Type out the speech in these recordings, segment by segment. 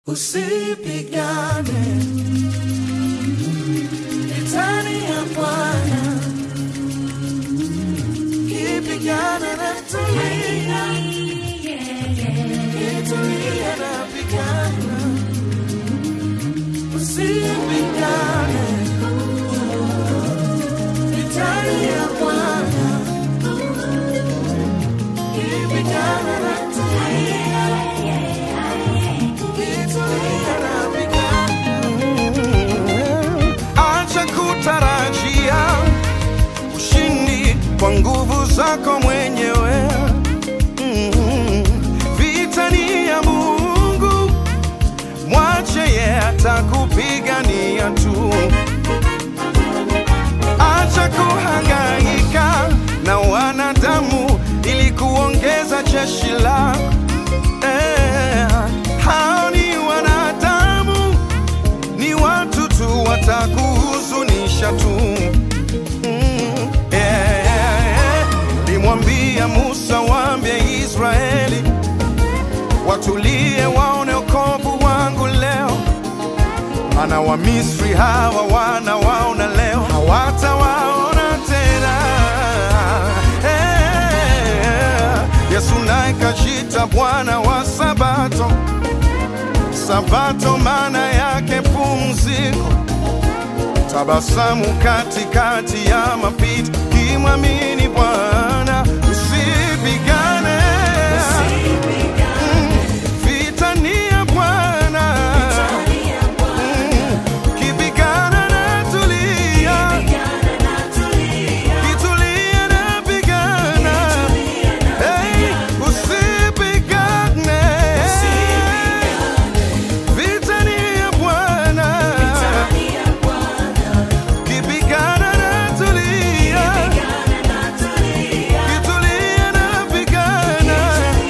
Usipigane vitani ya Bwana, kipigana na tulia, kitulia na pigana. Usipigane vitani ya Bwana, kipigana na tulia, kitulia na pigana. Acha kutarajia ushindi kwa nguvu zako mwenyewe. Vita ni ya Mungu, mwache yeye atakupigania tu. Acha kuhangaika na wanadamu ili kuongeza jeshi lako. Hao ni wanadamu, ni watu tu, watakuhuzunisha tu. Limwambia Musa, waambie Israeli watulie, waone wokovu wangu leo. Maana wa Misri hawa wanawaona leo, hawatawaona tena. Yesu naye kajita Bwana wa Sabato. Sabato maana yake pumziko, tabasamu katikati ya mapito, kimwamini Bwana. Usipigane, vita ni ya Bwana, kipigana na tulia, kitulia na pigana. Hey, usipigane, vita ni ya Bwana, kipigana na tulia, kitulia na pigana.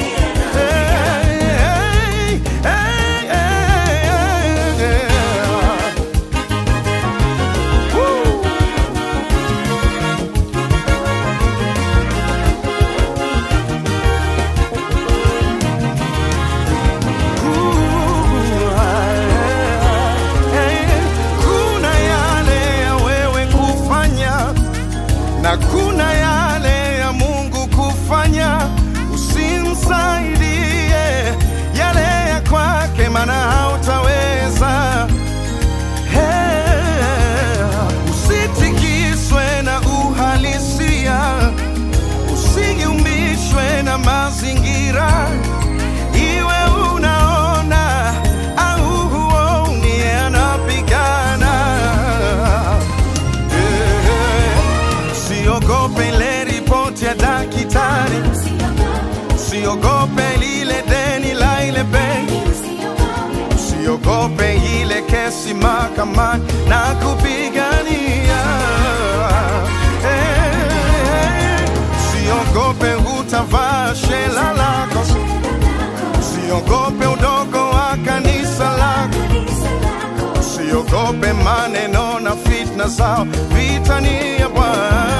Kuna yale ya wewe kufanya na kuna yale ya Mungu kufanya. Usimsaidie yale ya kwake, maana hautaweza. Usitikiswe na uhalisia, usiumishwe na mazingira. Iwe unaona au huoni, anapigana. Usiogope ile ripoti ya daktari, usiogope lile deni la ile benki, usiogope ile kesi mahakamani na kupigania. Usiogope utavaa shela lako, usiogope udogo wa kanisa lako, usiogope maneno na fitna zao. Vita ni ya Bwana.